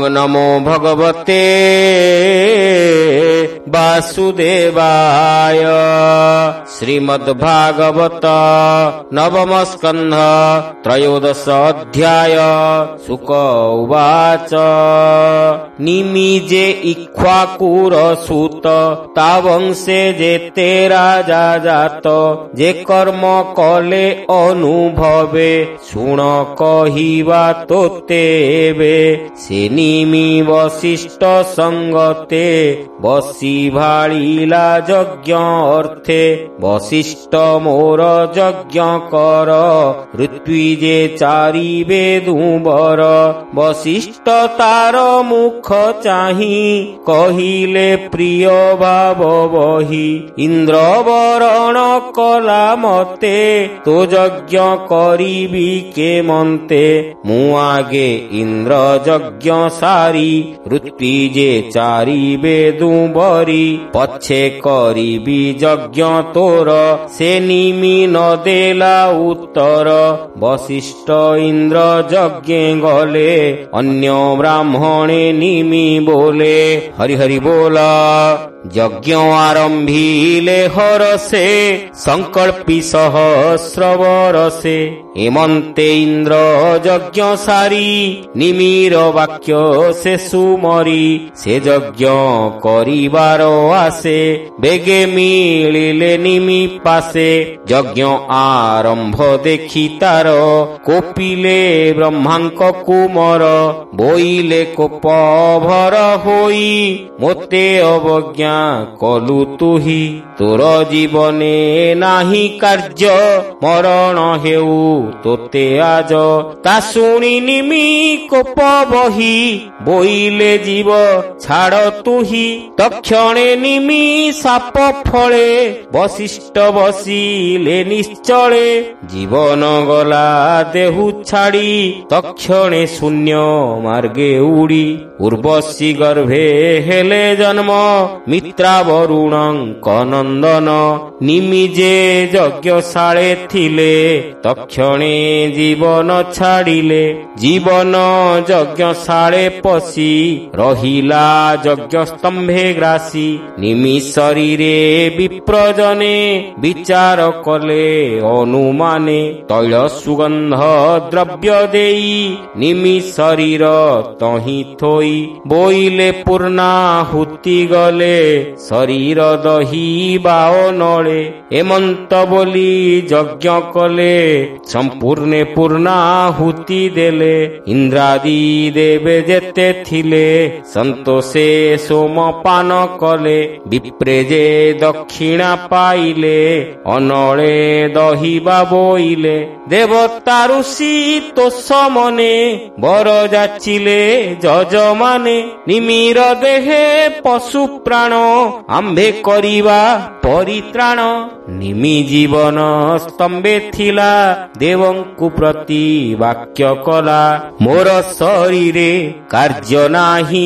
नमो भगवते वासुदेवाय। श्रीमद्भागवत नवम स्कन्ध त्रयोदश अध्याय। शुक उवाच निमिजे इक्ष्वाकुर सूत तावंशे जेते राजा जात जे कर्म कले अनुभवे शुण कहिबा तोतेबे से निमि वशिष्ठ संगते बसी भाळिला यज्ञ अर्थे वशिष्ठ मोर यज्ञ कर ऋत्विजे चारिबे दुबर वशिष्ठ तार मुख चाहि कहिले प्रिय भाव बही इंद्र वरण कला मते तो यज्ञ करिबी के मन्ते मु आगे इंद्र यज्ञ सारी ऋत्विजे चारिबे दुबरी पछे करिबी यज्ञ तोर से निमि न देला उत्तर वशिष्ठ इंद्र यज्ञ गले अन्य ब्राह्मणे निमि बोले हरि हरि बोला। यज्ञ आरंभिले हरसे संकल्पी सहस्रवरसे हेमंते इंद्र यज्ञ सारी निमिर वाक्य से सुमरी से यज्ञ करिबार आसे बेगे मिलिले निमि पासे यज्ञ आरंभ देखि तार कोपिले ब्रह्मांक कुमर बोइले कोप भर होई मोते अवज्ञा कलु तुही तोर जीवने नाही कार्य मरण हेउ तोते आज ता शुणी निमि कोप बही बोइले जीव छाड़ तुही तक्षणे निमि साप फळे वशिष्ठ बसिले निश्चळे जीवन गला देहु छाड़ी तक्षणे शून्य मार्गे उड़ी उर्वशी गर्भे हेले जन्म मित्रा वरुणंक नंदन निमिजे यज्ञशाळे थिले तक्षणे जीवन छाड़िले जीवन यज्ञशाळे पशी रहिला यज्ञ स्तंभे ग्रासी निमि शरीरे विप्रजने विचार कले अनुमाने तैल सुगंध द्रव्य देई निमि शरीर तहि थोई बोइले पूर्णाहुति गले शरीर दही बाओ नळे हेमंत बोली यज्ञ कले संपूर्णे पूर्णाहुति देले इंद्रादि देवे जेते थिले संतोषे सोमपान कले विप्रे जे दक्षिणा पाइले अनळे दही बोइले देवता ऋषि तोष मने बर जाचिले जजमाने निमिर देहे पशु प्राण आंभे करिबा परित्राण निमि जीवन स्तंभे थिला देवंकु प्रति वाक्य कला मोर शरीरे कार्य नाही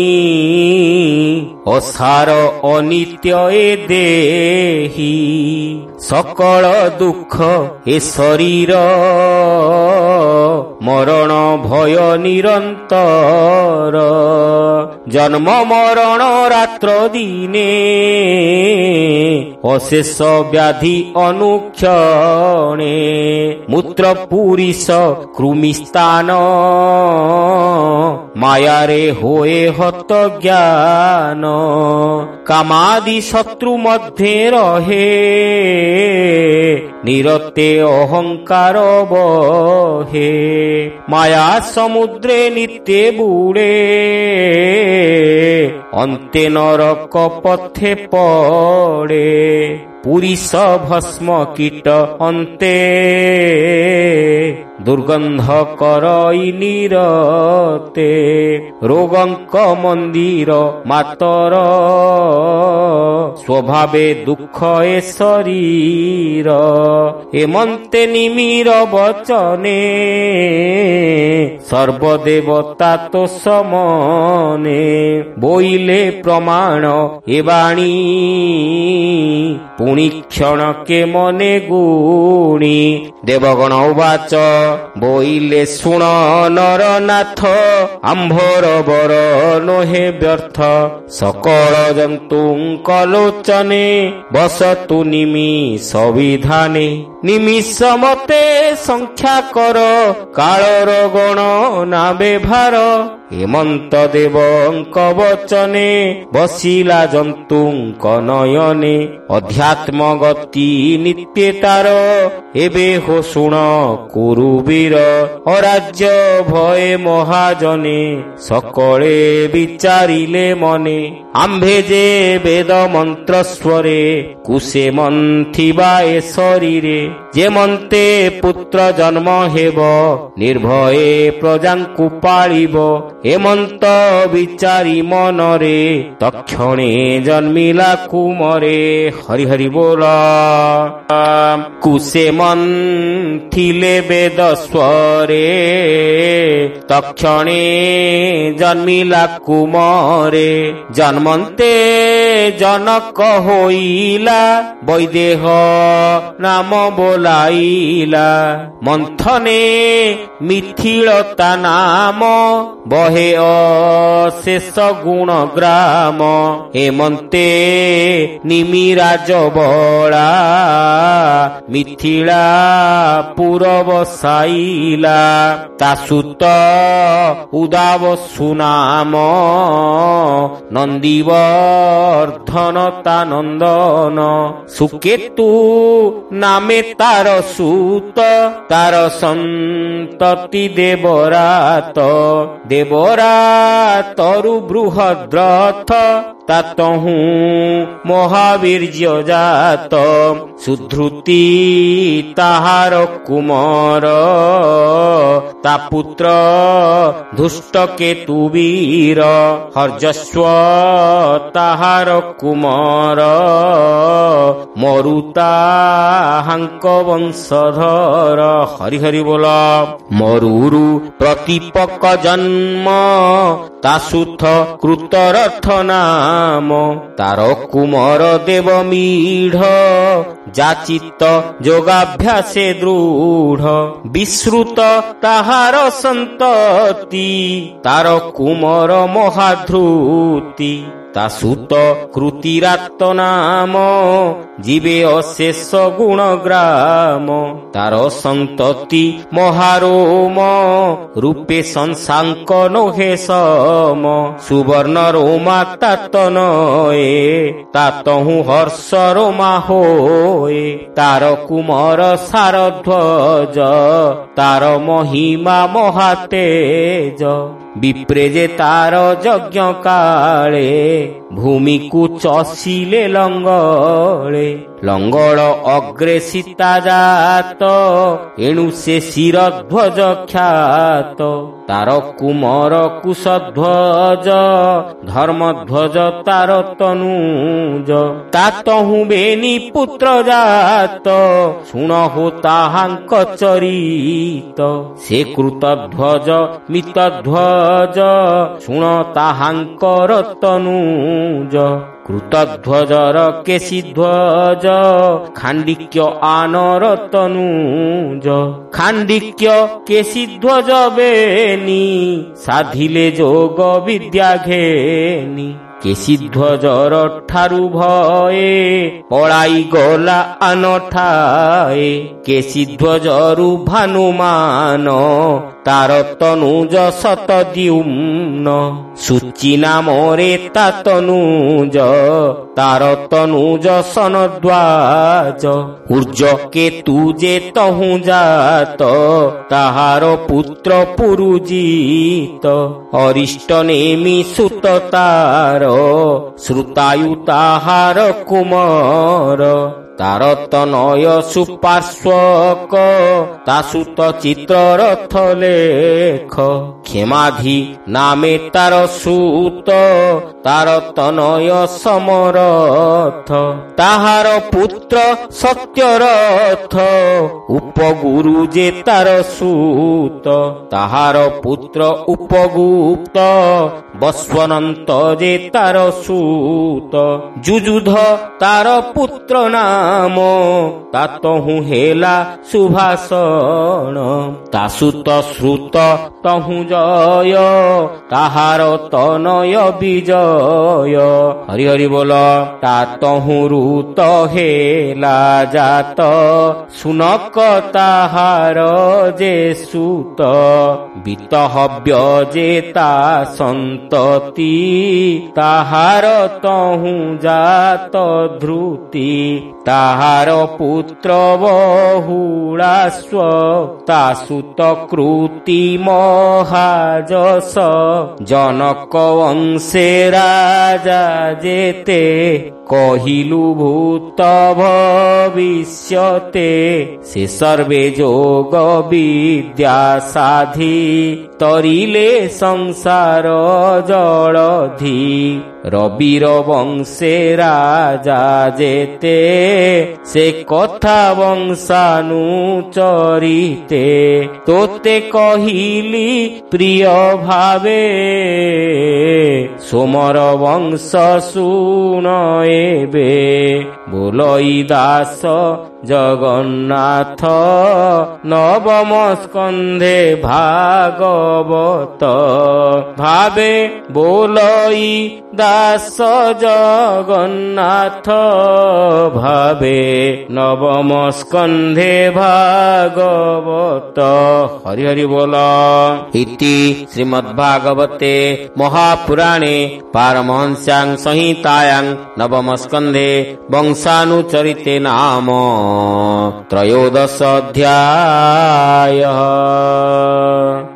असार अनित्य ए देही सकल दुख ए शरीर मरण भय निरंतर जन्म मरण रात्र दिने अशेष व्याधि अनुक्षणे मूत्र पुरीष कृमिस्तान मायारे होए हत ज्ञान कामादि शत्रु मध्ये रहे निरते अहंकार बहे माया समुद्रे नित्य बुड़े अन्ते नरक पथे पड़े पुरीष भस्म कीट अन्ते दुर्गंध करई निरते रोगंक मंदिर मातर स्वभावे दुख ए शरीर हेमंते निमिर वचने सर्वदेवता तो समने बोइले ଦେଲେ ପ୍ରମାଣ ଏ ବାଣୀ ପୁଣି କ୍ଷଣକେ ମନେ ଗୁଣି। ଦେବଗଣ ଉବାଚ ବୋଇଲେ ଶୁଣ ନରନାଥ ଆମ୍ଭର ବର ନୋହେ ବ୍ୟର୍ଥ। ସକଳ ଜନ୍ତୁଙ୍କ ଲୋଚନେ ବସତୁ ନିମିଷ ବିଧାନେ। ନିମିଷ ମତେ ସଂଖ୍ୟା କର କାଳର ଗଣନା ବ୍ୟବହାର। ହେମନ୍ତ ଦେବଙ୍କ ବଚନେ ବସିଲା ଜନ୍ତୁଙ୍କ ନୟନେ। ଅଧ୍ୟାତ୍ମ ଗତି ନିତ୍ୟ ତାର ଏବେ ହୋ ଶୁଣ କୁରୁବୀର। ଅରାଜ୍ୟ ଭଏ ମହାଜନେ ସକଳେ ବିଚାରିଲେ ମନେ। ଆମ୍ଭେ ଯେ ବେଦ ମନ୍ତ୍ର ସ୍ୱରେ କୁଶେ ମନ୍ଥିବା ଏ ଶରୀରେ। ଯେ ମନ୍ତେ ପୁତ୍ର ଜନ୍ମ ହେବ ନିର୍ଭୟେ ପ୍ରଜାଙ୍କୁ ପାଳିବ। ହେମନ୍ତ ବିଚାରି ମନରେ ତକ୍ଷଣେ ଜନ୍ମିଲା କୁମରେ। ହରି ହରି ବୋଲ। କୁଶେ ମନ୍ଥିଲେ ବେଦ ସ୍ୱରେ ତକ୍ଷଣେ ଜନ୍ମିଲା କୁମରେ। ଜନ୍ମନ୍ତେ ଜନକ ହୋଇଲା ବୈଦେହ ନାମ ବୋଲାଇଲା। ମନ୍ଥନେ ମିଥିଳତା ନାମ ବହେ ଅଶେଷ ଗୁଣ ଗ୍ରାମ। ହେମନ୍ତେ ନିମିରାଜ ବଳା ମିଥିଳା ପୁର ବସାଇଲା। ତା ସୁତ ଉଦାବ ସୁନାମ ନନ୍ଦିବର୍ଦ୍ଧନ ତା ନନ୍ଦନ। ସୁକେତୁ ନାମେ ତାର ସୁତ ତାର ସନ୍ତତି ଦେବରାତ। ଦେବରାତରୁ ବୃହଦ୍ରଥ ତାତହୁଁ ମହାବୀର୍ଯ୍ୟ ଜାତ। ସୁଧୃତି ତାହାର କୁମର ତା ପୁତ୍ର ଧୁଷ୍ଟ କେତୁ ବୀର। ହର୍ଯସ୍ୱ ତାହାର କୁମର ମରୁତା ହାଙ୍କ ବଂଶଧର। ହରି ହରି ବୋଲ। ମରୁରୁ ପ୍ରତିପକ ଜନ୍ମ ତା ସୁଥ କୃତରଥ ନାମ। ତାର କୁମର ଦେବ ମିଢ ଯାଚିତ ଯୋଗାଭ୍ୟାସେ ଦୃଢ। ବିଶ୍ରୁତ ତାହାର ସନ୍ତତି ତାର କୁମର ମହାଧୃତି। ତା ସୁତ କୃତିରାତ ନାମ ଯିବେ ଅଶେଷ ଗୁଣ ଗ୍ରାମ। ତାର ସନ୍ତତି ମହାରୋମ ରୂପେ ସଂସାଙ୍କ ନୋହେ ସମ। ସୁବର୍ଣ୍ଣ ରୋମା ତାତ ନଏ ତାତହୁଁ ହର୍ଷ ରୋମା ହୋଏ। ତାର କୁମର ସାରଧ୍ୱଜ ତାର ମହିମା ମହାତେଜ। ବିପ୍ରେ ଯେ ତାର ଯଜ୍ଞ କାଳେ ଭୂମିକୁ ଚଷିଲେ ଲଙ୍ଗଳେ। ଲଙ୍ଗଳ ଅଗ୍ରେ ସୀତା ଜାତ ଏଣୁ ସେ ଶିରଧ୍ୱଜ ଖ୍ୟାତ। ତାର କୁମର କୁଶଧ୍ୱଜ ଧର୍ମଧ୍ୱଜ ତାର ତନୁଜ। ତାତହୁଁ ବେନି ପୁତ୍ର ଜାତ ଶୁଣ ହୋ ତାହାଙ୍କ ଚରିତ। ସେ କୃତଧ୍ୱଜ ମିତଧ୍ୱଜ ଶୁଣ ତାହାଙ୍କର ତନୁଜ। କୃତଧ୍ୱଜର କେଶିଧ୍ୱଜ ଖାଣ୍ଡିକ୍ୟ ଆନର ତନୁଜ। ଖାଣ୍ଡିକ୍ୟ କେଶିଧ୍ୱଜ ବେନି ସାଧିଲେ ଯୋଗ ବିଦ୍ୟା ଘେନି। କେଶିଧ୍ୱଜର ଠାରୁ ଭଏ ପଳାଇ ଗଲା ଆନଠାଏ। କେଶିଧ୍ୱଜରୁ ଭାନୁମାନ ତାର ତନୁଜ ଶତଦ୍ୟୁମ୍ନ। ସୂଚି ନାମରେ ତା ତନୁଜ ତାର ତନୁଜ ସନଦ୍ୱାଜ। ଉର୍ଜ କେତୁ ଯେ ତହୁଁ ଜାତ ତାହାର ପୁତ୍ର ପୁରୁଜିତ। ଅରିଷ୍ଟ ନେମି ସୁତ ତାର ଶ୍ରୁତାୟୁ ତାହାର କୁମର। ତାର ତନୟ ସୁପାର୍ଶ୍ୱକ ତା ସୁତ ଚିତ୍ରରଥ ଲେଖ କ୍ଷମାଧି ନାମେ ତାର ସୁତ ତାର ତନୟ ସମରଥ ତାହାର ପୁତ୍ର ସତ୍ୟରଥ ଉପଗୁରୁ ଯେ ତାର ସୁତ ତାହାର ପୁତ୍ର ଉପଗୁପ୍ତ ବସ୍ୱନନ୍ତ ଯେ ତାର ସୁତ ଯୁଯୁଧ ତାର ପୁତ୍ର ନାମ ତାତହୁ ହେଲା ସୁଭାଷଣ ତା ସୁତ ଶ୍ରୁତ ତହୁ ଜୟ ତାହାର ତନୟ ବିଜୟ ହରି ହରି ବୋଲ ତାତହୁ ଋତ ହେଲା ଜାତ ସୁନକ ତାହାର ଯେ ସୁତ ବିତହବ୍ୟ ଯେ ତା ସନ୍ତତି ତାହାର ତହୁ ଜାତ ଧୃତି ତାହାର ପୁତ୍ର ବହୁଳାଶ୍ୱ ତା ସୁତ କୃତି ମହାଯଶ ଜନକ ବଂଶେ ରାଜା ଯେତେ କହିଲୁ ଭୂତ ଭବିଷ୍ୟତେ ସେ ସର୍ବେ ଯୋଗ ବିଦ୍ୟା ସାଧି ତରିଲେ ସଂସାର ଜଳଧି ରବିର ବଂଶେ ରାଜା ଯେତେ ସେ କଥା ବଂଶାନୁଚରିତେ ତୋତେ କହିଲି ପ୍ରିୟ ଭାବେ ସୋମର ବଂଶ ଶୁଣ ଏବେ ବୋଲଇ ଦାସ ଜଗନ୍ନାଥ ନବମ ସ୍କନ୍ଧେ ଭାଗବତ ଭାବେ ବୋଲଇ ଦାସ ଜଗନ୍ନାଥ ଭାବେ ନବମ ସ୍କନ୍ଧେ ଭାଗବତ ହରି ହରି ବୋଲ ଇତି ଶ୍ରୀମଦ୍ଭାଗବତେ ମହାପୁରାଣେ ପାରମହଂସ୍ୟାଂ ସଂହିତାୟାଂ ନବମ ସ୍କନ୍ଧେ ବଂଶାନୁଚରିତେ ନାମ त्रयोदश अध्यायः।